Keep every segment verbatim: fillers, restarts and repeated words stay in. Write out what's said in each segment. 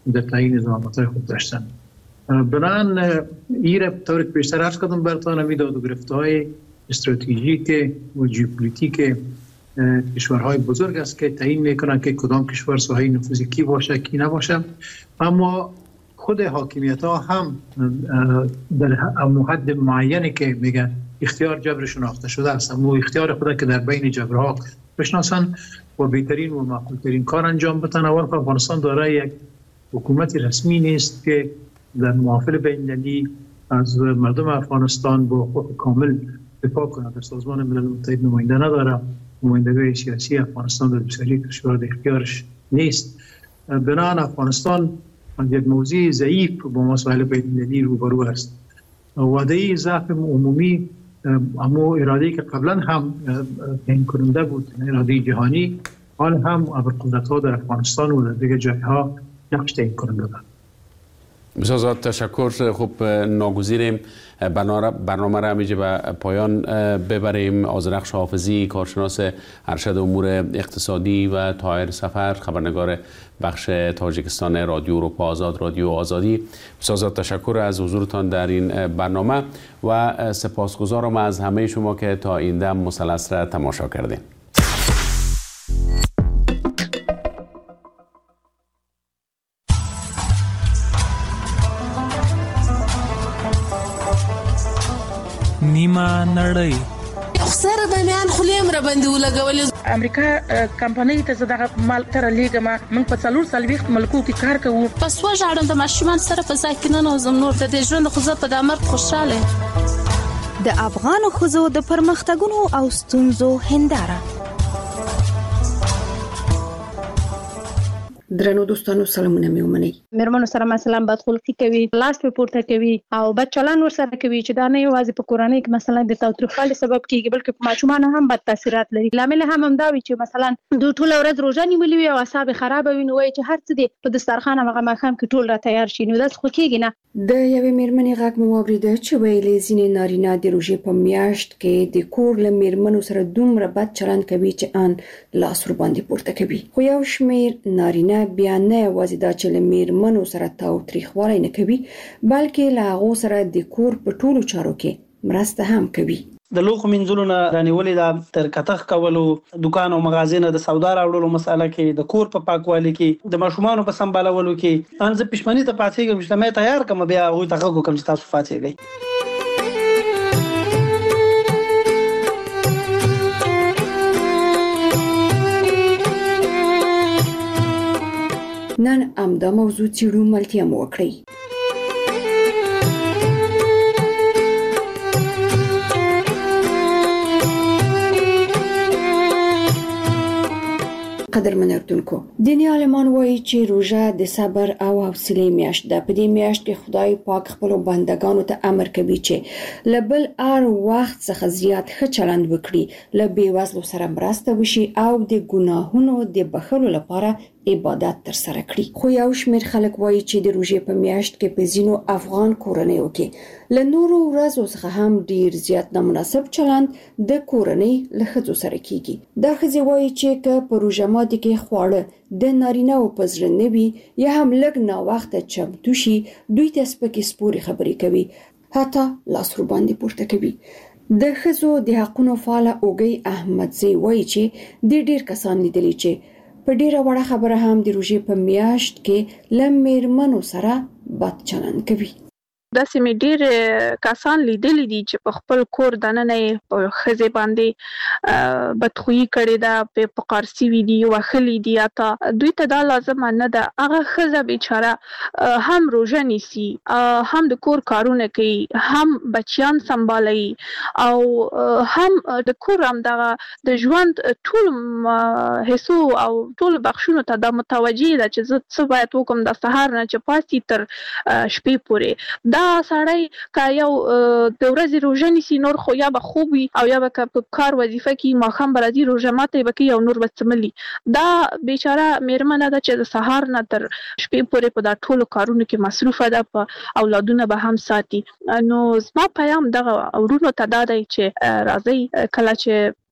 در تعیین زحمت‌های خود داشتند. بنابراین این را به طور که بیشتر عرض کردم براتون میداد و گرفته‌های استراتژیک و ژئوپلیتیک کشورهای بزرگ است که تعیین میکنن که کدام کشور ساحه نفوذی کی باشه کی نباشه. اما خود حاکمیت ها هم در حد معینی که میگن اختیار جبر شناخته شده است، اما اختیار خود که در بین جبرها بشناسن و بهترین و معقولترین کار انجام بدن. اول افغانستان دارای یک حکومت رسمی نیست که در محافل بین‌المللی از مردم افغانستان با حقوق کامل دفاع کنند. در سازمان ملل متحد نماینده نداره، نمایندگی سیاسی افغانستان در بسیاری کشورها در اختیارش نیست. بنابراین افغانستان یک موضوع ضعیف با مسائل بین‌المللی روبرو است. وعده ضعف عمومی اما اراده که قبلا هم تعیین کننده بود، اراده جهانی، حال هم ابرقدرت‌ها در افغانستان و در دیگر جایها نقش تعیین کننده دارند. بسیار زیاد تشکر. خوب ناگزیریم برنامه را همیشه به پایان ببریم. آذرخش حافظی، کارشناس ارشد امور اقتصادی، و طاهر سفر، خبرنگار بخش تاجیکستان رادیو اروپا آزاد، رادیو آزادی. بسیار زیاد تشکر از حضورتان در این برنامه و سپاسگزارم از همه شما که تا این دم مثلث را تماشا کردین. نیمه نړۍ سره به میان خلیم را باندې ولګولې. امریکا کمپنۍ ته زه دغه مال تر لیږم. موږ په څلور څلوېښت ملکو کې کار کوو. پس وژاړم د ماشومان سره په ځای کې ننوځم. نور د دې ژوند خو زه په دا مرګ خوشحاله یم. د افغانو ښځو د پرمختګونو او ستونزو هنداره. درنو دوستانو سلامونه مې ومنئ. مېرمنو سره مثلا بدخلقي کوي، لاس په پورته کوي او بد چلند ورسره کوي چې دا نه یوازې په کورنۍ کې مثلا د تاوتریخوالي سبب کیږي بلکې په ماشومانو هم بد تاثیرات لري. لامل هم همدا وي چې مثلا دوی ټوله ورځ روژه نیولې وي او اعصاب خراب وي، نو وایي چې هر څه دی په دسترخوان هغه ماښام کې ټول را تیار شي. نو داسې خو کیږي نه. د یوې مېرمنې غږ مو واورېده چې ویلې ځینې نارینه د روژې په میاشت کې د کور له مېرمنو سره دومره بد چلند کوي چې ان لاس ور باندې پورته کوي. خو یو شمېر نارینه بیا نه یوازې دا چې له مېرمنو سره تاوتریخوالی نه کوي، بلکې له هغو سره د کور په ټولو چارو کې مرسته هم کوي. د لوښو مینځلو نه رانیولې ده، تر کتغ کولو، دکان او مغازې نه د سودا راوړلو مساله کې، د کور په پاکوالي کې، د ماشومانو په سمبالولو کې. ان زه پښمنۍ ته پاتېږم چې مې تیار کړم، بیا هغوی ته غږ وکړم چې تاسو پاتېږئ. نن همدا موضوع څېړو، ملتیا مو وکړئ. قدرمن اردوونکو، دیني عالمان وایي چې روژه د صبر او حوصلې میاشت ده. په دې میاشت کې خدای پاک خپلو بندګانو ته امر کوي چې له بل هر وخت څخه زیات ښه چلند وکړي، له بېوزلو سره مرسته وشي او د ګناهونو د بخښلو لپاره عبادت تر سره کړي. خو یو شمېر خلک وایي چې د روژې په میاشت کې په ځینو افغان کورنیو کې له نورو ورځو څخه هم ډیر زیات نامناسب چلند د کورنۍ له ښځو سره کیږي. دا ښځې وایي چې که په روژه ماتي کې خواړه د نارینه‌و په زړه نه وي یا هم لږ ناوخته چمتو شي، دوی ته سپکې سپورې خبرې کوي، حتی لاس ور باندې پورته کوي. د ښځو د حقونو فعاله اوږۍ احمدزی وایي چې د ډیر کسان لیدلي چې په ډیره وړه خبره هم د روژې په میاشت کې له مېرمنو سره بد چلند کوي. داسې مې ډېر کسان لیدلي دي چې په خپل کور دننه یې په ښځې باندې بدخویي کړې ده، په قارسي وي دي، وهلي دي. حتی دوی ته دا لازمه نه ده. هغه ښځه بیچاره هم روژه نیسي، هم د کور کارونه کوي، هم بچیان سمبالوي او هم د کور همدغه د ژوند ټول حصو او ټول بخشونو ته دا متوجه ده چې زه څه باید وکړم د سهار نه چې پاسي تر شپې پورې. دا سړی که یو د ورځې روژه نیسي، نور خو یا به خوب وي او یا به په کار وظیفه کې ماښام به راځي روژه ماتی به کوي او نور به څملي. دا بیچاره مېرمنه ده چې د سهار نه تر شپې پورې په دا ټولو کارونو کې مصروفه ده، په اولادونه به هم ساتي. نو زما پیام دغه ورونو ته دا دی چې راځئ کله چې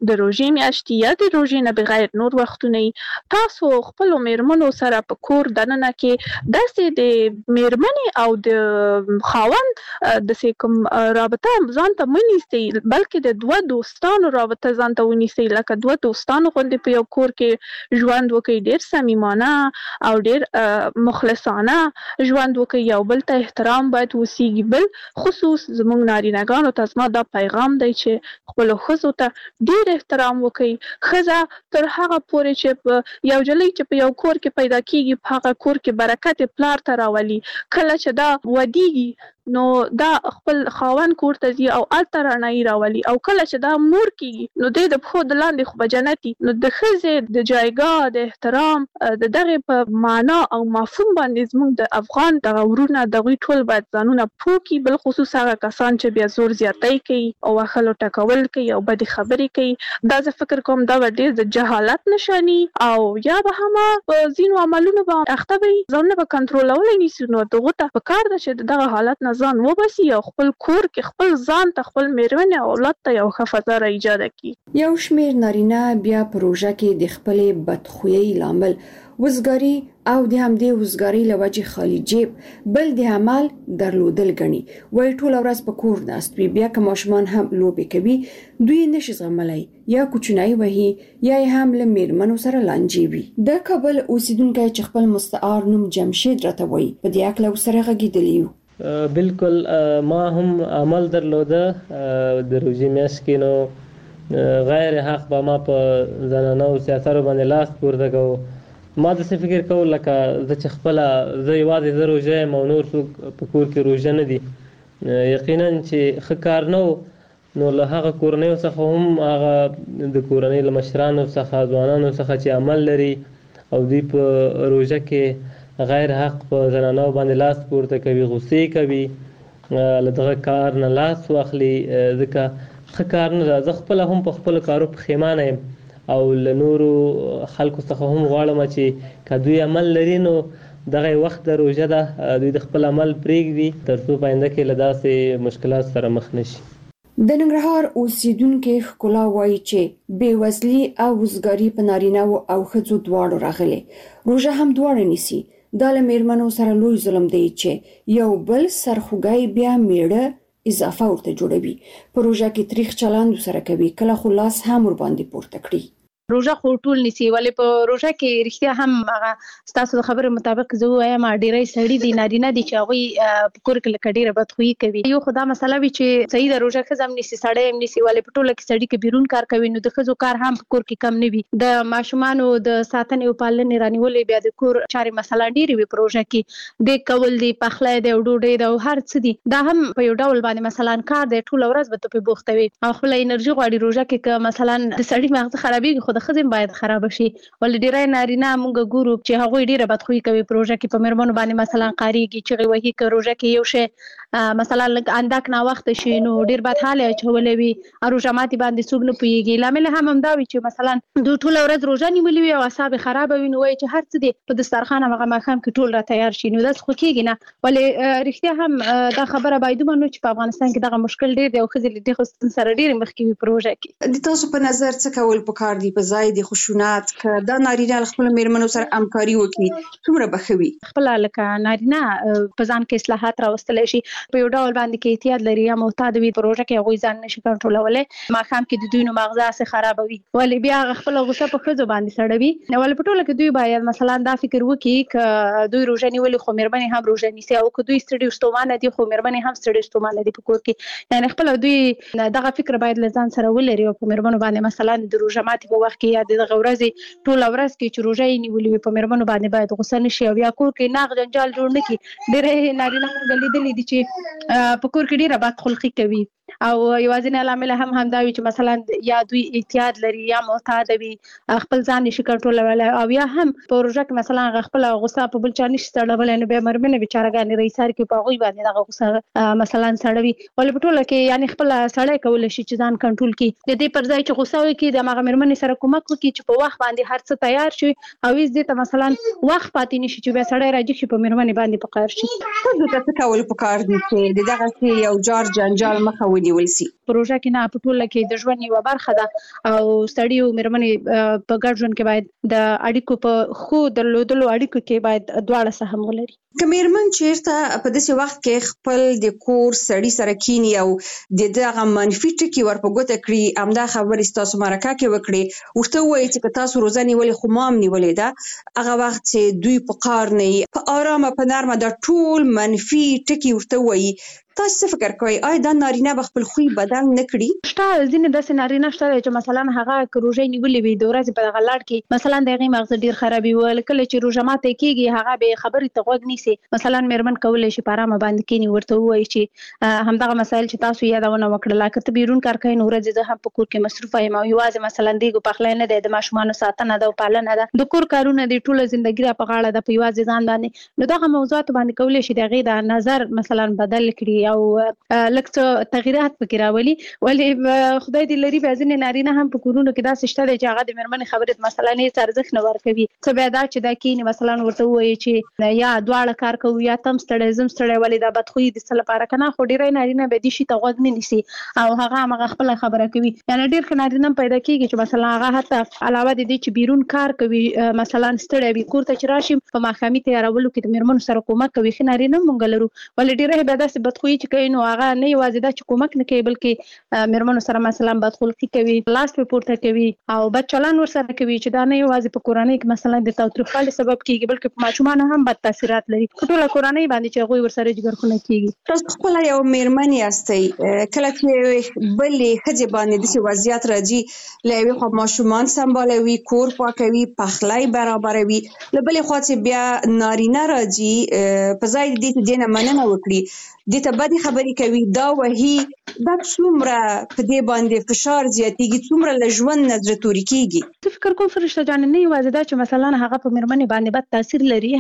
د روژې میاشتې یا د روژې نه بغیر نور وختونه تاسو خپل میرمنو سره په کور دننه کې داسې د میرمنې او د خاوند د کوم رابطه ځان ته ونیسئ بلکې د دوه دوستانو رابطه ځان ته ونیسئ لکه دوه دوستانو غوندې په یو کور کې ژوند وکړئ ډېر صمیمانه او ډېر مخلصانه ژوند وکړئ یو بل ته احترام باید وسیږي بل خصوص زموږ نارینه‌ګانو ته زما دا پیغام دی چې خپلو ښځو ته ډېر احترام وکړئ ښځه تر هغه پورې چې په یو جلۍ چې په یو کور کې پیدا کېږي په هغه کور کې برکت پلار ته راولي کله چې دا ودیږي نو دا خپل خاوند کور ته ځي او هلته رڼایي راولي او کله چې دا مور کېږي نو دی د پښو د لاندې خو به جنتي نو د ښځې د جایګاه د احترام د دغې په معنا او مفهوم باندې زموږ د افغان دغه ورونه دغوی ټول باید ځانونه پوه کړي بالخصوص هغه کسان چې بیا زور زیاتی کوي او وهلو ټکول کوي او بدې خبرې کوي دا زه فکر کوم دا به ډېر د جهالت نښاني او یا به هم په ځینو عملونو به اخته وي ځانونه به کنټرولولی نیسي نو دغو ته پکار ده چې دغه حالت نه ځان وباسي او خپل کور کې خپل ځان ته خپل میرمنې او اولاد ته یو ښه فضا را ایجاده کړي. یو شمېر نارینه بیا په روژه کې د خپلې بدخویۍ لامل وزګاري او د همدې وزګارۍ له وجې خالي جیب بل د عمل درلودل ګڼي وایي ټوله ورځ په کور ناست وي بیا که ماشومان هم لوبې کوي دوی نشي زغملی یا کوچنی وهي یا یې هم له میرمنو سره لانجې وي. د کابل اوسیدونکی چې خپل مستعار نوم جمشید راته وایي په دې هکله ورسره غږېدلی یو. بالکل ما هم عمل درلوده د روژې میاشت کې نو غیر حق به ما په زنانو سیاستو باندې لاس پورته کوو ما داسې فکر کوو لکه زه چې خپله زه یوازې زه روژه یم او نور څوک په کور کې روژه نه دي یقینا چې ښه کار نه و نو له هغه کورنیو څخه هم هغه د کورنۍ له مشرانو څخه ځوانانو څخه چې عمل لري او دوی په روژه کې غیر حق په زنانو باندې لاس پورته کوي غصې کوي له دغه کار نه لاس واخلي ځکه ښه کار نه ده. زه خپله هم په خپلو کارو پښیمانه یم او له نورو خلکو څخه هم غواړم چې که دوی عمل لري نو دغه وخت د روژه ده دوی د خپل عمل پرېږدي تر څو په آینده کې له داسې مشکلات سره مخ نه شي. د ننګرهار اوسیدونکي ښکلا وایي چې بېوزلي او وزګاري په نارینه‌وو او ښځو دواړو راغلې روژه هم دواړه نیسي دا له میرمنو سره لوی ظلم دی چې یو بل سرخوږی بیا میړه اضافه ورته جوړوي په روژه کې تریخ چلند سره کوي کله خو لاس هم ور باندې پورته کړي. روژه خو ټول نیسي ولې په روژه کې رښتیا هم هغه ستاسو د خبرو مطابق زه وایم ډېری سړي دي نارینه دي چې هغوی په کور کې لکه ډېره بدخویي کوي یو خو دا مسله وي چې صحیح د روژه ښځه هم نیسي سړی هم نیسي ولې په ټوله کې سړي که بیرون کار کوي نو د ښځو کار هم په کور کې کم نه وي د ماشومانو د ساتنې او پالنې رانیولې بیا د کور چارې مثلا ډېرې وي په روژه کې د کول دي پخلی دی او ډوډۍ ده او هر څه دي دا هم په یو ډول باندې مثلا کار دی ټوله ورځ به ته پرې بوخته وي او خپله انرژي غواړي روژه کې که مثلا د سړي مغزه خرابېږي خو د ښځې باید خراب شي ولې ډېری نارینه موږ ګورو چې هغوی ډېره بدخویي کوي په روژه کې په میرمنو باندې مثلا قاریږي چغې وهي که روژه کې یو شی مثلا لږ اندک ناوخته شي نو ډېر بدحاله اچولی وي روژه ماتې باندې څوک نه پوهېږي لامل هم همدا وي چې مثلا دوی ټوله ورځ روژه نیولې وي او اعصاب یې خرابه وي نو وایي چې هر څه دی په دسترخوان هماغه ماښام کې ټول را تیار شي نو داسې خو کېږي نه ولې رښتیا هم دا خبره باید ومنو چې په افغانستان کې دغه مشکل ډېر دی او ښځې له دې ستونزې سره ډېرې مخکې وي په روژه کې. د تاسو په نظر څه کول پکار دي په ځای د خشونت که دا نارینه خپل میرمنو سره همکاري وکړي څومره به ښه وي؟ خپله لکه نارینه په ځان کې اصلاحات راوستلی شي په یو ډول باندې کې احتیاط لري یا محتاط وي په روژه کې هغوی ځان نشي کنټرولولی ماښام کې د دوی نو مغزه هسې خرابوي ولې بیا هغه خپله غوسه په ښځو باندې سړوي ولې په ټوله کې دوی باید مثلا دا فکر وکړي که دوی روژه نیولې خو میرمنې هم روژه نیسي او که دوی ستړي ستومانه دي خو میرمنې هم ستړي ستومانه دي په کور کې یعنې خپله دوی دغه فکر باید له ځان سره ولري او په میرمنو باندې مثلا د روژه ماتې په وخت کې یا د دغه ورځې ټوله ورځ کې چې روژه یې نیولې وي په میرمنو باندې باید غوسه نه شي او یا کور کې ناغ جنجال جوړ نه کړي ډېری نارینه موږ لیدلي دي چې په کور کې ډېره بدخلقي کوي او یوازینی لامل هم همدا وي چې مثلا یا دوی احتیاط لري یا محتاط وي خپل ځان نشي کنټرولولی او یا هم په روژه کې مثلا هغه خپله غوسه په بل چا نشي سړولی نو بیا میرمنې بېچارهګانې رئیسار کې په هغوی باندې دغه غوسه مثلا سړوي ولې په ټوله کې یعنې خپله سړی کولی شي چې ځان کنټرول کړي د دې پر ځای چې غوسه وکړي د هماغه میرمنې سره کومک وکړي چې په وخت باندې هر څه تیار شي او هېڅ دې ته مثلا وخت پاتې نه شي چې بیا سړی راجګ شي په میرمنې باندې په قهر شي. ښځو ته څه کول پکار دي چې د دغسې یو جار جنجال مخه ونیسي ونیول سي. پروژه کې نه په ټوله کې د ژوند یو برخه ده او ستړي او مېرمنې په ګډ ژوند کې باید د اړیکو په خو درلودلو اړیکو کې باید دواړه سهم ولري. که مېرمن چیرته په داسې وخت کې خپل د کور سړي سره کینی او د دغه منفي ټکي ورپه ګوته کړي، همدا خبرې ستاسو مرکه کې وکړي، ورته ووایي چې که تاسو روزه نیولې خو ما هم نیولې ده، هغه وخت چې دوی په قار نه وي، په ارامه په نرمه دا ټول منفي ټکي ورته ووایي، تاسو څه فکر کوئ آیا دا نارینه به خپل خوی بدل نه کړي؟ شته ځینې داسې نارینه شته چې مثلا هغه که روژه نیولې وي د ورځې په دغه لړ کې مثلا د هغې مغزه ډېر خرابي وي، کله چې روژه ماته کېږي هغه بې خبرې ته غوږ نیسي. مثلا مېرمن کولی شي په ارامه باندې کښېني، ورته ووایي چې همدغه مسایل چې تاسو یادونه وکړله، که ته بیرون کار کوې نو ورځې زه هم په کور کې مصروفه یم او یوازې مثلا دیګو پخلی نه دی، د ماشومانو ساتنه ده او پالنه ده، د کور کارونه دي، ټوله زندګي را په غاړه ده په یوازې ځان باندې. نو دغه موضوعاتو باندې کولی شي د هغې د نظر مثلا بدل کړي او لږ څه تغییرات پکې راولي. ولې خدای دې لري بیا ځینې نارینه هم په کورونو کې داسې شته دی چې هغه د مېرمنې خبرې ته مثلا هېڅ ارزښت نه ورکوي. څه بیا دا چې دا کښېني مثلا ورته ووایي چې یا دواړه کار کوو یا ته هم ستړی زه هم ستړی، ولې دا بدخویي د څه لپاره که نه؟ خو ډېری نارینه بیا دې شي ته غوږ نه نیسي او هغه همغه خپله خبره کوي. یعنې ډېر ښه نارینه هم پیدا کېږي چې مثلا هغه حتی علاوه د دې چې بیرون کار کوي مثلا ستړی وي، کور ته چې راشي په ماښامي تیارولو کې د مېرمنو سره کومک کوي. ښه نارینه هم موږ لرو، ولې ډېری بیا داسې بدخویي چې کوي نو هغه نه یوازې دا چې کومک نه کوي بلکې مېرمنو سره مثلا بدخلقي کوي، لاس پې پورته کوي او بد چلند ورسره کوي، چې دا نه یوازې په کورنۍ کې مثلا د تاوتریخوالي سبب کېږي بلکې په ماشومانو هم بد تاثیرات لري، په ټوله کورنۍ باندې چې هغوی ورسره جګرخونه کېږي. تاسو خپله یو مېرمن یاستئ، کله چې بلې ښځې باندې داسې وضعیت راځي، له یوې خوا ماشومان سمبالوي، کور پاکوي، پخلی برابروي، له بلې خوا چې بیا نارینه راځي په ځای د دې چې دې نه مننه وکړي دې ته بدې خبرې کوي، دا وهي، دا څومره په دې باندې فشار زیاتېږي، څومره له ژوند نه زړه توري کېږي؟ زه فکر کوم فرشته جانې نه یوازې دا چې مثلا هغه په مېرمنې باندې بد تاثیر لري،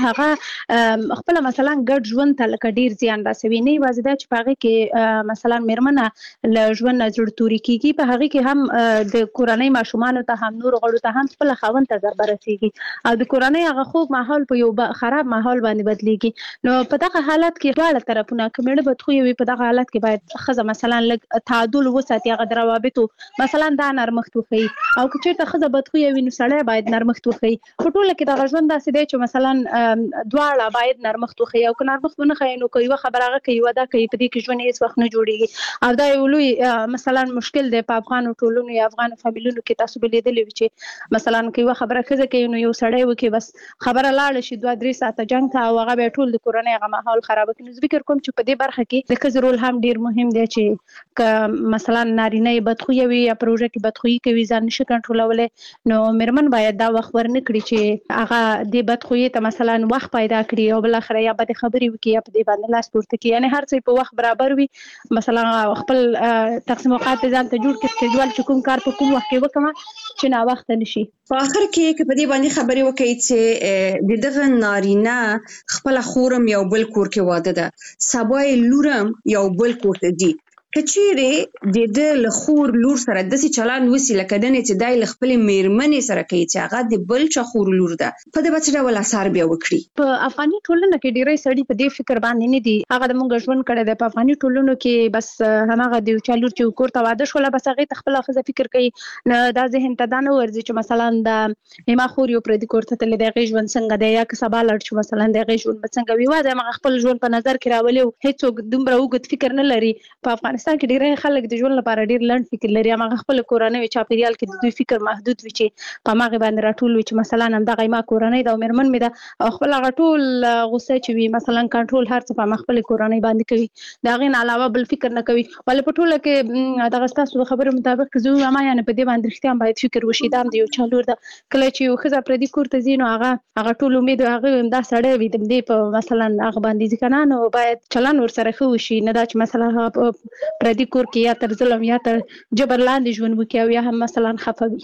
هغه خپله مثلا ګډ ژوند ته لکه ډېر زیان رسوي. نه یوازې دا چې په هغې کې مثلا مېرمنه له ژوند نه زړه توري کېږي، په هغې کې هم د کورنۍ ماشومانو ته هم نورو غړو ته هم خپله خاوند ته ضربه رسېږي او د کورنۍ هغه خوږ ماحول په یو خراب ماحول باندې بدلېږي. نو په دغه حالت کې دواړه طرفونه که مېړه بدخویه وي، په دغه حالت کې باید ښځه مثلا لږ تعادل وساتي، هغه د روابطو مثلا دا نرمښت وښیي، او که چېرته ښځه بدخویه وي نو سړی باید نرمښت وښیي. په ټوله کې دغه ژوند داسې دی چې مثلا دواړه باید نرمښت وښیي، او که نرمښت ونه ښیي نو که یوه خبره هغه کوي یوه دا کوي، په دې کې ژوند هېڅ وخت نه جوړېږي. او دا یو لوی مثلا مشکل دی په افغانو ټولنو یا افغانو فامیلونو کې. تاسو به لیدلي وي چې مثلا که یوه خبره ښځه کوي نو یو سړی وکړي، بس خبره لاړه شي دوه درې ساعته جنګ ته او هغه بیا ټول د کورنۍ هغه ماحول خرابه کړي. نو زه فکر کوم چې په دې برخه کې د ښځې رول هم ډېر مهم دی چې که مثلا نارینه یې بدخویه وي یا پروژه کې بدخویي کوي ځان نشي کنټرولولی، نو مېرمن باید دا وخت ورنه کړي چې هغه دې بدخویۍ ته مثلا وخت پیدا کړي او بالاخره یا بدې خبرې وکړي یا په دې باندې لاس پورته کړي. یعنې هر څه په وخت برابر وي، مثلا خپل تقسیم اوقات ځان ته جوړ کړي، سکیجول چې کوم کار په کوم وخت کې وکړم چې ناوخته نه شي. په آخر کې که په دې باندې خبرې وکړئ چې د دغه نارینه خپله خورم یو بل کور کې واده ده، سبا یې لورم یو بل کور ته ځي، که چیرې د ده له خور لور سره داسې چلند وسي لکه دنې چې دی له خپلې مېرمنې سره کوي چې هغه د بل چا خور لور ده، په ده به څه ډول اثر بیا وکړي؟ په افغاني ټولنه کې ډېری سړي په دې فکر باندې نه دي، هغه د موږ ژوند کړی دی په افغاني ټولنو کې، بس هماغه د یو چا لور چې کور ته واده شوله بس هغې ته خپله ښځه فکر کوي، نو دا ذهن ته دا نه ورځي چې مثلا د زما خور یو پردي کور ته تللی دی، هغې ژوند څنګه دی، یا که سبا لاړ شو مثلا د هغې ژوند به څنګه وي. یوازې همغه خپل ژوند په نظر کې راولي او هېڅوک دومره اوږد فکر نه لري. په افغانستان کې ډېری خلک د ژوند لپاره ډېر لنډ فکر لري، همغه خپل کورنۍ چاپېریال کې د دوی فکر محدود وي چې په هماغې باندې راټول وي چې مثلا همدغه زما کورنۍ ده او مېرمن مې ده، او خپل هغه ټول غوسه چې وي مثلا کنټرول هر څه په همغه خپلې کورنۍ باندې کوي، د هغې نه علاوه بل فکر نه کوي. ولې په ټوله کې دغه ستاسو د خبرو مطابق که زه ووایم یعنې په دې باندې رښتیا هم باید فکر وشي، دا هم د یو چا لور ده. کله چې یو ښځه پردي کور ته ځي نو هغه هغه ټول امید هغه همدا سړی وي د دې په مثلا هغه باندې ځي که نه، نو باید چلند ورسره ښه وشي، نه دا چې مثلا هغه په پردي کور کې یا تر ظلم یا تر جبر لاندې ژوند وکړي او یا هم مثلا خفه وي.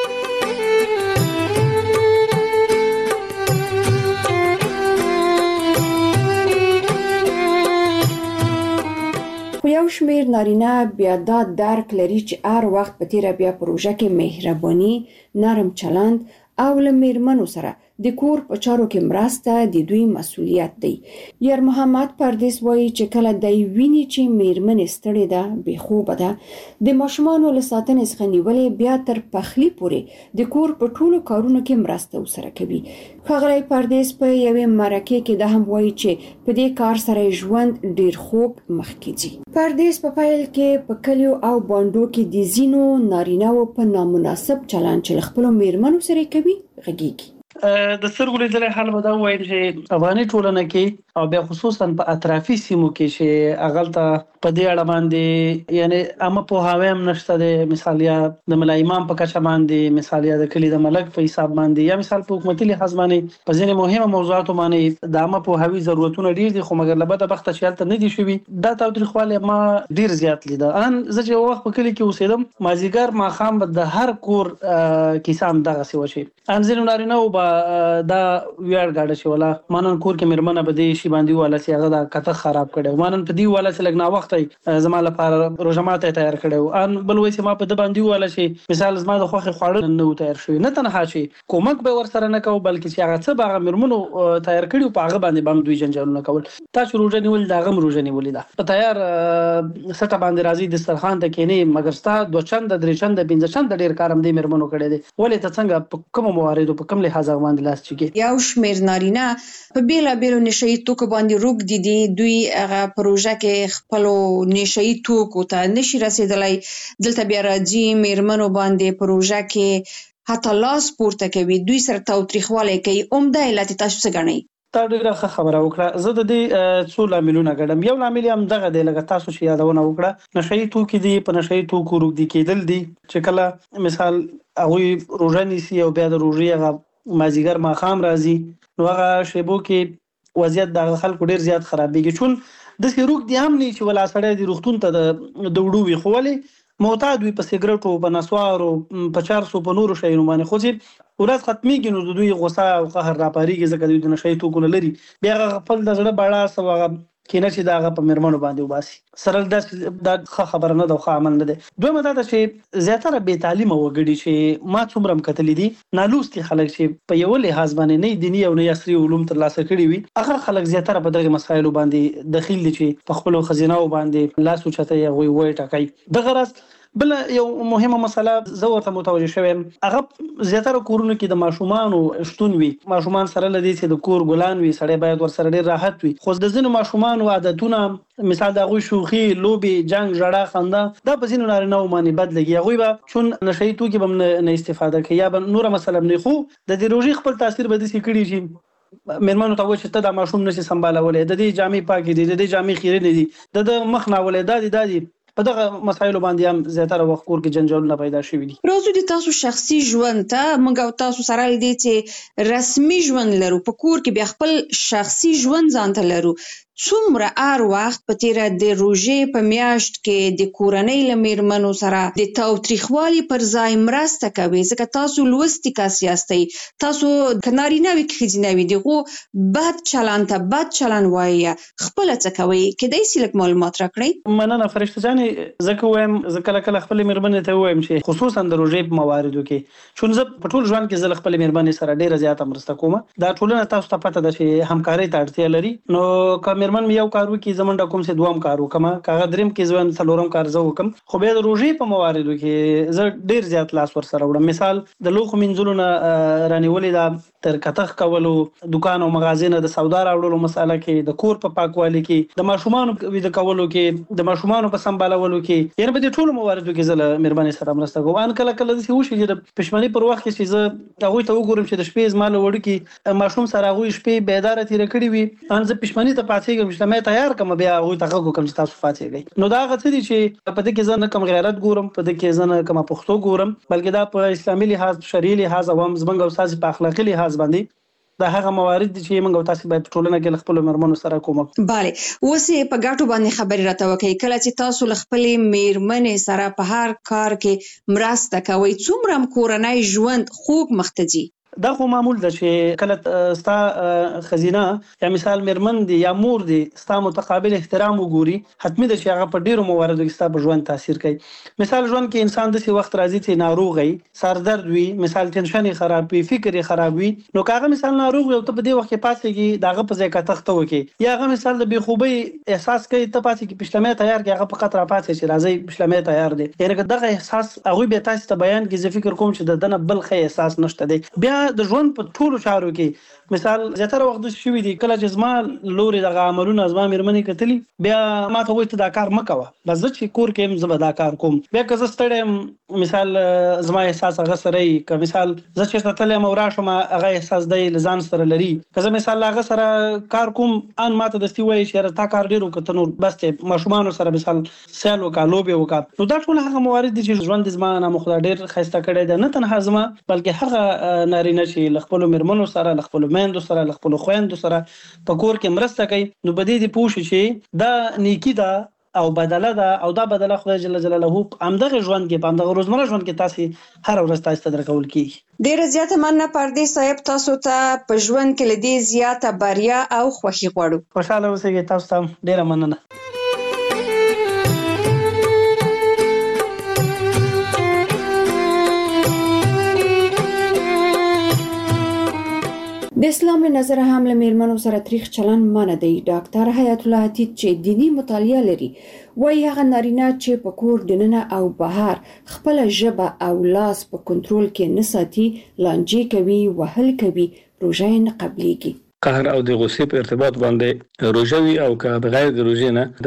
خو یو شمیر نارینه بیا دا درک لري چې هر وخت په تیره بیا پروژه کې مهرباني، نرم چلند او له مېرمنو سره د کور په چارو کې مرسته د دوی مسؤلیت دی. یار محمد پردیس وایي چې کله د ویني چې میرمنې ستړې ده بې خوبه ده د ماشومانو له ساتنې څخه نیولې بیا تر پخلي پورې د کور په ټولو کارونو کې مرسته وسره کوي. ښاغلی پردیس په یوې مرکې کې دا هم وایي چې په دې کار سره ژوند ډیر خوږ مخکې ځي. پردیس په پیل کې په کلیو او بانډو کې د ځینو نارینه‌وو په نامناسب چلند چې له خپلو میرمنو سره کوي غږیږي. د سترګو لیدلې حال به دا ووایم چې افغاني ټولنه کې او بیا خصوصا په اطرافي سیمو کې چې هغلته په دې اړه باندې یعنی عامه پوهاوی هم نشته دی. مثال یا د ملا امام په کچه باندې، مثال یا د کلي د ملک په حساب باندې، یا مثال په حکومتي لحاظ باندې په ځینې مهمه موضوعاتو باندې د عامه پوهاوي ضرورتونه ډیر دي، خو مګر له بده بخته چې هلته نه دي شوي. دا تاوتریخوالی ما ډیر زیات لیده. ان زه چې یو وخت په کلي کې اوسېدم، مازدیګر ماښام به د هر کور کیسه هم دغسې وشي. ان ځینې نارینه‌وو به دا ویاړ ګاډه چې ولا مانن کور کې میرمنه به دې شي باندې والا چې هغه دا کته خراب کړي، مانن په دې والا چې لګ نا وخت زما لپاره روژه ماته تیار کړي، ان بل وایي چې ما په د باندې والا چې مثال زما د خوخي خواړه نه تیار شوی. نه تنها شي کومک به ور سره نه کو، بلکې چې هغه څه باغ میرمنو تیار کړي په هغه باندې بم دوی جنجالونه کول. تاسو روژه نیول دا غم روژه نیولې ده په تیار سټه باندې راځي دسترخوان ته کېنی، مګر ستا دوه چنده درې چنده پنځه چنده ډیر کارم دې میرمنو کړي دي. ولې ته څنګه په کوم مواردو په کوم لحاظ باندې لاس چکی؟ یو شمیر نارینه په بیلا بیلو نشئی توکو باندې روک دي دي دوی هغه پروژه کې خپلو نشئی توکو ته نشي رسیدلی. دلته بیا راځي میرمنو باندې پروژه کې حتی لاس پورته کوي، دوی سره تاوتریخوالی کوي. عمده علت تاسو څه ګڼئ؟ تا ډیره ښه خبره وکړه. زه د دې څو لاملونه ګڼم. یو لامل هم دغه دی لکه تاسو چې یادونه وکړه، نشئی توکي دي، په نشئی توکو روږدي کېدل دي چې کله مثال هغوی روژه نیسي او بیا د روژې هغه مازدیګر ماښام راځي، نو هغه شیبو کې وضعیت د خلکو ډیر زیات خرابېږي. چون داسې روږدي هم نه چې ولا سړی د روغتون ته د وړو وي، خو ولې معتاد وي په سګرټو، په نسوارو، په چارسو، په نورو شیانو باندې. خو چې ورځ ختمېږي نو د دوی غوسه او قهر راپارېږي ځکه دوی د نشئی توکو نه لري. بیا هغه خپل د زړه بړاس او هغه کینه چې د هغه په میرمنو باندې وباسي. سره دا ښه خبره نه ده او ښه عمل نه دی. دویمه دا ده چې زیاتره بې تعلیمه وګړي چې ما څومره هم کتلي دي، نالوستي خلک چې په یوه لحاظ باندې نه دیني او نه عصري علوم ترلاسه کړي وي، هغه خلک زیاتره په دغه مسایلو باندې دخیل دي چې په خپلو ښځینه‌و باندې لاس اوچتوي، هغوی وایي ټاکي. دغه راز بل یو مهمه مسله زه ورته متوجه شوم، هغه زیاتره کورونو کې د ماشومانو شتون وي. ماشومان سره لدی چې د کور ګلان وي، سړی باید ور سره ډیر راحت وي. خو د ځینو ماشومانو عادتونه مثال د هغوی شوخي، لوبې، جنګ، ژړا، خندا دا په ځینو نارینه‌وو باندې بد لګي. هغوی به چون نشئی توکي به هم نه استفاده کوي یا به نوره مسله نه. خو د دې روژې خپل تاثیر به داسې کړي چې میرمنو ته وایي چې ته دا ماشوم نشي سمبالولی، د دې جامې پاکې دي، د دې جامې خیرنې دي، د د مخ ناولی دا دي دا دي. په دغه مسایلو باندې هم زیاتره وخت کور کې جنجالونه پیدا شوي دي. راځو د تاسو شخصي ژوند ته. موږ او تاسو سره لیدي چې رسمي ژوند لرو، په کور کې بیا خپل شخصي ژوند ځان ته لرو. څومره هر وخت په تیره د روژې په میاشت کې د کورنۍ له میرمنو سره د تاوتریخوالي پر ځای مرسته کوي؟ ځکه تاسو لوستي کس یاستئ، تاسو که نارینه وي که ښځینه وي، د هغو بد چلند ته بد چلند وایي، خپله څه کوئ؟ کیدای شي لږ معلومات راکړئ. مننه فرشته جانې. زه که وایم زه کله کله خپلې میرمنې ته ووایم چې خصوصا د روژې په مواردو کې، چون زه په ټول ژوند کې زه له خپلې میرمنې سره ډېره زیاته مرسته کوم. دا ټولنه تاسو ته پته ده چې همکارۍ ته اړتیا لري. نو که میرمن مې یو کار وکړي زه منډه کوم چې دویم کار وکړم، که هغه دریم کې زه څلورم کار زه وکړم. خو بیا د روژې په مواردو کې زه ډېر زیات لاس ورسره وړم. مثال د لوښو مینځلو نه رانیولې ده، تر کتغ کولو، دکان او مغازې نه د سودا راوړلو مسأله کې، د کور په پاکوالي کې، د ماشومانو ویده کولو کې، د ماشومانو په سمبالولو کې، یعنې په دې ټولو مواردو کې زه له میرمنې سره مرسته کوم. ان کله کله داسې وشي چې د پښمنۍ پر وخت کې چې زه هغوی ته وګورم چې د شپې زما له وړوکي ماشوم سره هغوی شپې بیداره تېره کړې وي، ان زه پښمنۍ ته پاڅېږم چې مې تیار کړم، بیا هغوی ته غږ وکړم چې تاسو پاڅېږئ. نو دا هغه څه دي چې په دې کې زه نه کوم غیرت ګورم، په دې کې زه نه کومه پښتو ګورم، بلکې دا په اسلامي لحاظ، شرعي لحاظ او هم زموږ او ستاسې په اخلاقي لحاظ باندې دا هغه موارد دي چې موږ او تاسو باید په ټولنه کې له خپلو میرمنو سره کومک. بله، اوس یې په ګټو باندې خبرې راته وکړئ. کله چې تاسو له خپلې میرمنې سره په هر کار کې مرسته کوئ، څومره کورنی ژوند خوږ مخ ته ځي؟ دا خو معمول ده چې کله ستا خزینه یا مثال میرمن دی یا مور دی ستا متقابل احترام وګوري، حتمی ده چې هغه په ډیرو مواردو کې ستا په ژوند تاثیر کوي. مثال ژوند کې انسان داسې وخت راځي چې ناروغ وي، سردرد وي، مثال ټینشن یې خراب وي، فکر یې خراب وي، نو کاغه مثال ناروغ وي او ته په دې وخت کې پاتېږي داغه په ځای کې تخته وکي، یا هغه مثال د بېخوبۍ احساس کوي ته پاتې کې پښلمې تیار کې هغه فقط را پاتې چې راځي پښلمې تیار دی، یعنی که دغه احساس هغه به تاسو ته بیان کې زه فکر کوم چې د دنه بل خې احساس نشته دی. بیا د ژوند په ټولو چارو کې مثال زیاتره وخت د شوی دی کله چې زما لوري دغه عملونه زما میرمنې کتلی، بیا ما ته وایي ته دا کار مه کوه، بس زه چې کور کې زه به دا کار کوم. بیا که زه ستړی مثال زما احساس هغه سره وي، که مثال زه چېرته تللی یم او راشم هغه احساس دی له ځان سره لري، که زه مثال هغه سره کار کوم ان ما ته دستي وایي چې تا کار ډېر وکړه ته نور بس دی ماشومانو سره مثال سیل وکړه لوبې وکړه. نو دا ټول هغه موارد دي چې ژوند زما نه مو خدای ډېر ښایسته کړی دی، نه تنها زما بلکې هغه نارینه چې له خپلو میرمنو سره له خپلو میندو سره له خپلو خویندو سره په کور کې مرسته کوي. نو په دې دې پوه شو چې دا نیکي ده او بدله ده، او دا بدله خدای جل جلاله همدغه ژوند کې په همدغه روزمره ژوند کې تاسو هر ورځ تاسو ته درکول کیږي. ډیره زیاته مننه پردیس صاحب، تاسو ته په ژوند کې لدی زیاته بریا او خوښي غواړو. خوشاله اوسئ، تاسو ته ډیره مننه. د اسلام له نظره هم له میرمنو سره تریخ چلن منع دی. ډاکټر حیات الله عتیق چې دینی مطالعه لري وایي هغه نارینه چې په کور دننه او بهر خپل ژبه او لاس په کنټرول کې نه ساتي، لانجې کوي، وهل کوي، روژه یې نه قبلېږي. قهر او د غصې په ارتباط باندې روژه وي او که بغیر د روژې نه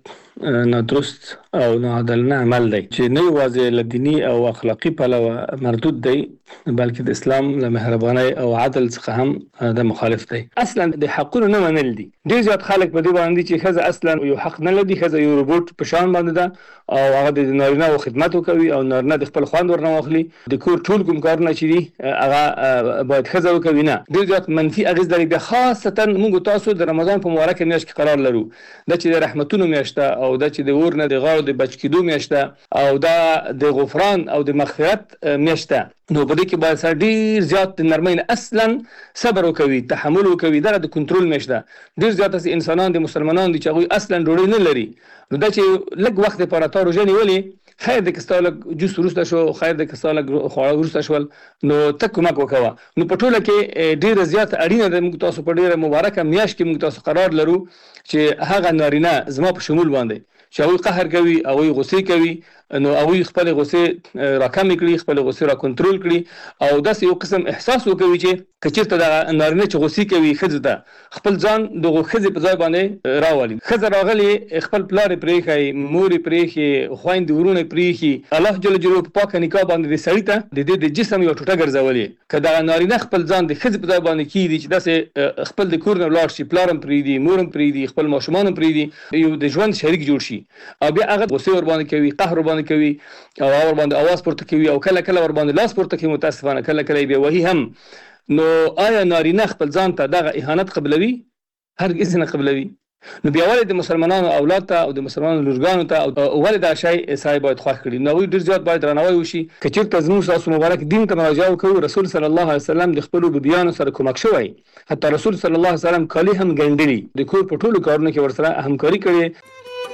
دا نادرست او ناعادلانه عمل دی چې نه یوازې له دیني او اخلاقي پلوه مردود دی بلکې د اسلام له مهربانۍ او عدل څخه هم د مخالف دی. اصلا د حقونو نه منل دي. ډېر زیات خلک په دې باندې چې ښځه اصلا یو حق نه لري، ښځه یو روبوټ په شان باندې ده او هغه د نارینه خدمت کوي او نارینه د خپل خوند ورنه واخلي، د کور ټول کوم کارونه چې دي هغه باید ښځه وکوي. نه، ډېر زیات منفي اغېز لري. بیا خاصتا موږ تاسو د رمضان په مبارکه میاشت کې قرار لرو، دا چې د رحمتونو میاشت ده او دا چې د اور نه د غاړو د بچ کېدو میاشت ده او دا د غفران او د مغفرت میاشت ده. نو په دې کې باید سره ډېر زیات د نرمۍ نه اصلا صبر وکوي، تحمل وکوي. دا د کنټرول میاشت ده. ډېر زیات داسې انسانان د مسلمانان دي چې هغوی اصلا ډوډۍ نه لري، نو دا چې لږ وخت دپاره تا روژه نیولې، خیر د که ستا لږ جوس وروسته شو، خیر د که ستا لږ خواړه وروسته شول، نو ته کومک وکوه. نو په ټوله کې ډېره زیاته اړینه ده موږ تاسو په ډېره مبارکه میاشت کې موږ تاسو قرار لرو چې هغه نارینه زما په شمول باندې چې هغوی قهر کوي، هغوی غصې کوي، نو هغوی خپل غصې راکمې کړي، خپل غصې را کنټرول کړي او داسې یو قسم احساس وکوي چې که چېرته دغه نارینه چې غصې کوي ښځې ته خپل ځان دغو ښځې په ځای باندې راولي. ښځه راغلې خپل پلار یې پرېښی، مور یې پرېښي، خویندې ورونه یې پرېښي، الله جل جلاله په پاکه نکاح باندې د سړي ته د دې د جسم یوه ټوټه ګرځولې. که دغه نارینه خپل ځان د ښځې په ځای باندې کېږدي چې داسې خپل د کور نه ولاړ شي، پلار هم پرېږدي، مور هم پرېږدي، خپل ماشومان هم پرېږدي، یو د ژوند شریک جوړ شي او بیا هغه غصې ورباندې کوي، قهر ورباندې کوي او اور باندې आवाज پورته کوي او کله کله ور باندې لاس پورته کوي، متاسفانه کله کله به وਹੀ هم. نو آیا نارینه خپل ځان ته دغه اهانت قبلوي؟ هرگز نه قبلوي. نو بیا ولې د مسلمانانو اولاد ته او د مسلمانانو لورګانو ته ولې دا شی سړی باید خوښ کړي؟ نو ډېر زیات باید درناوی وشي. که چېرته زموږ ستاسو مبارک دین ته مراجعه وکړو، رسول صلی الله علیه وسلم د خپلو بیبیانو سره کومک شوی، حتی رسول صلی الله علیه وسلم کالي هم ګنډلي، د کور په ټولو کارونو کې ورسره همکاري کړې.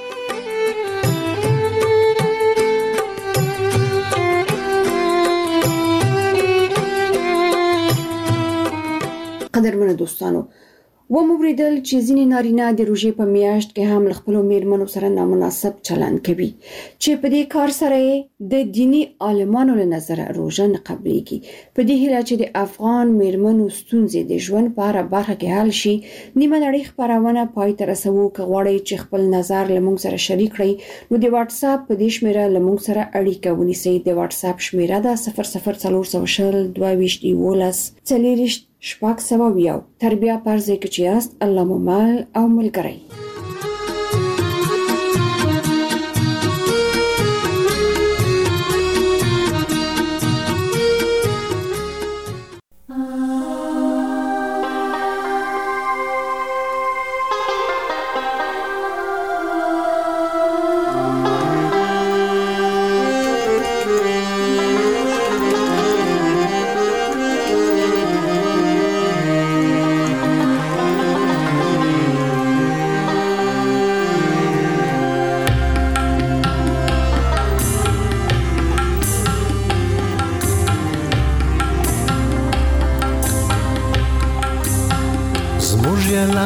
قدرمنو دوستانو، و موریدل چې ځینې نارینه د روژې په میاشت کې هم له خپلو میرمنو سره نامناسب چلند کوي چې په دې کار سره د دینی عالمانو له نظره روژه نه قبلېږي. په دې هیله چې د افغان میرمنو ستونزې د ژوند په هره برخه کې حل شي، نیمه نړۍ خپرونه پای ته رسوو. که غواړئ چې خپل نظر له موږ سره شریک کړئ نو د واتساپ په دې شمېره له موږ سره اړیکه ونیسئ. د واتساپ شمېره ده صفر صفر څلور سوه شل دوه ویشت یولس څلېرویشت شپږ سوه یو. تر بیا پر ځای کې چې یاست، الله مو مل او ملګری.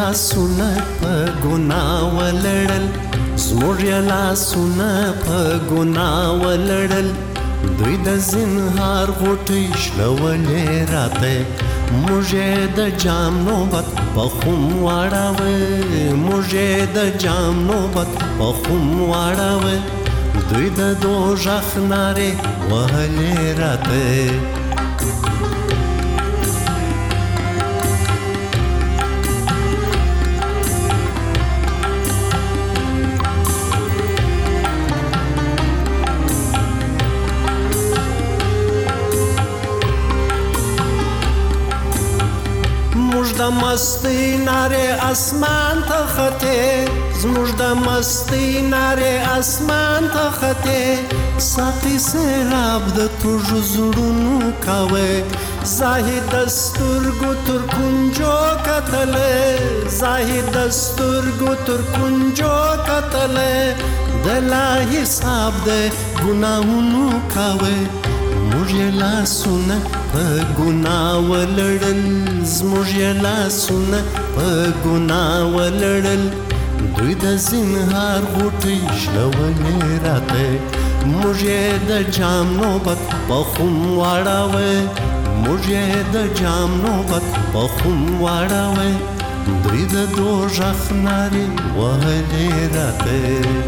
لاسونه په ګناه ولړل زموږ یې لاسونه په ګناه ولړل دوی د زنهار غوټۍ شلولې راته موږ یې د جام نوبت په خم واړاوه موږ یې د جام نوبت په خم واړاوه دوی د دوزخ نارې وهلې راته زموږ د مستۍ نارې اسمان ته ختې زموږ د مستۍ نارې اسمان ته ختې ساقي سیلاب د تږو زړونو کاوه زاهد د سترګو تر کونجو کتلې زاهد د سترګو تر کونجو کتلې د لا حساب د ګناهونو کاوه موږ یې لاسونه په ګناه ولړل زموږ یې لاسونه په ګناه ولړل دوی د زنهار غوټۍ شلولې راته موږ یې د جام نوبت په خم واړاوه موږ یې د جام نوبت په خم واړاوه دوی د دوزخ نارې وهلې راته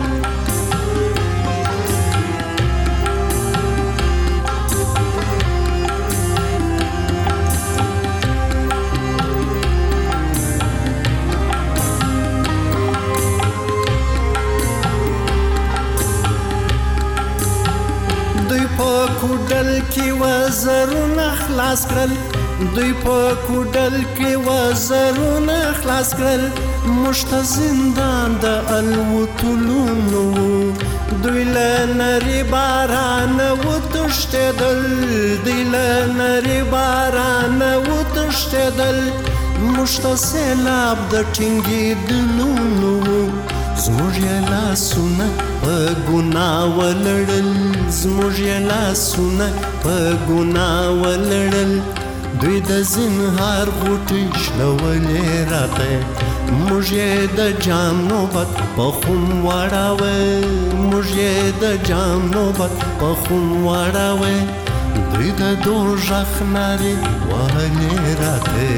کوډل کې وزرونه خلاص کړل دوی په کوډل کې وزرونه خلاص کړل موږ ته زندان د الوتلو نو دوی له نري بارانه وتښتېدل دوی له نري بارانه وتښتېدل موږ ته سیلاب د ټینګېدلو نو زموږ یې لاسونه په ګناه ولړل زموږ یې لاسونه په ګناه ولړل دوی د زنهار غوټۍ شلولې راته موږ یې د جام نوبت په خم واړاوه موږ یې د جام نوبت په خم واړاوه دوی د دوزخ نارې وهلې راته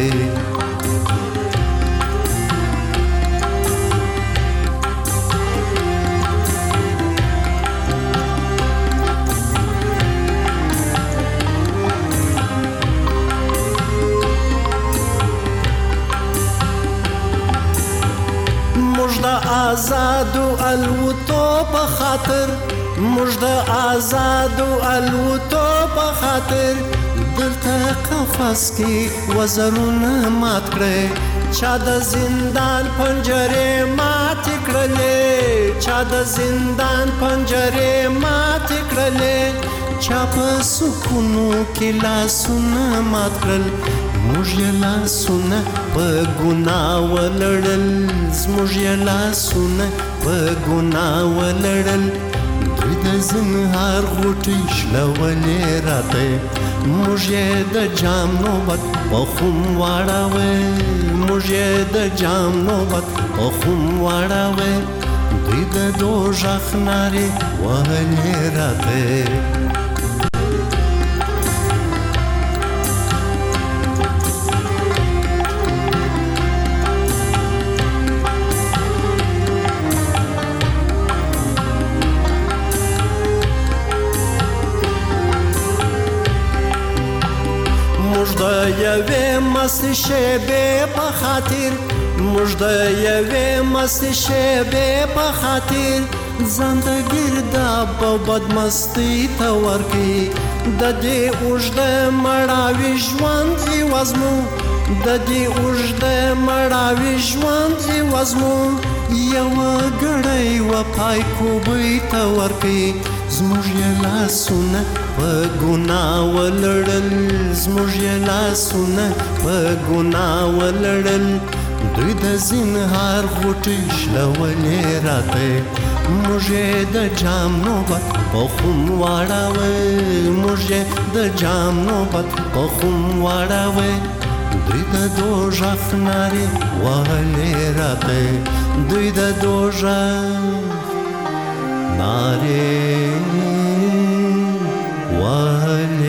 موږ د آزادو الوتو په خاطر موږ د آزادو الوتو په خاطر دلته قفس کې وزرونه مات کړې چا د زندان پنجرې ماتې کړلې چا د زندان پنجرې ماتې کړلې چا په سکونو کې لاسونه مات کړل موږ یې لاسونه په ګناه ولړل زموږ یې لاسونه په ګناه ولړل دوی د زنهار غوټۍ شلولې راته موږ یې د جام نوبت په خم واړاوه موږ یې د جام نوبت په خم واړاوه دوی د دوزخ نارې وهلې راته موږ د یوې مستې شېبې په خاطر موږ د یوې مستې شېبې په خاطر ځان د ګرداب او بدمستۍ ته ورکړي د دې اوږده مړاوي ژوند عوض مو د دې اوږده مړاوي ژوند عوض مو یوه ګړۍ وفای کوبۍ ته ورکړي زموږ یې لاسونه په ګناه ولړل زموږ یې لاسونه په ګناه ولړل دوی د زنهار غوټۍ شلولې راته موږ یې د جام نوبت په خم واړاوه موږ یې د جام نوبت په خم واړاوه دوی د دوژخ نارې وهلې راته دوی د دوژخ نارې وهلې